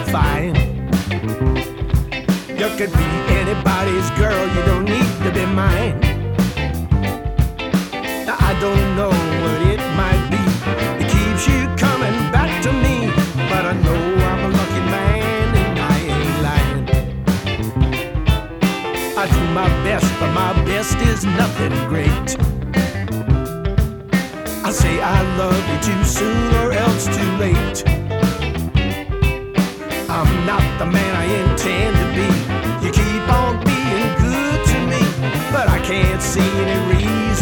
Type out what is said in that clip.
fine. You could be anybody's girl, you don't need to be mine. Now I don't know what it might be, it keeps you coming back to me, but I know I'm a lucky man and I ain't lying. I do my best, but my best is nothing great. I say I love you too soon or else too late. I'm not the man I intend to be. You keep on being good to me, but I can't see any reason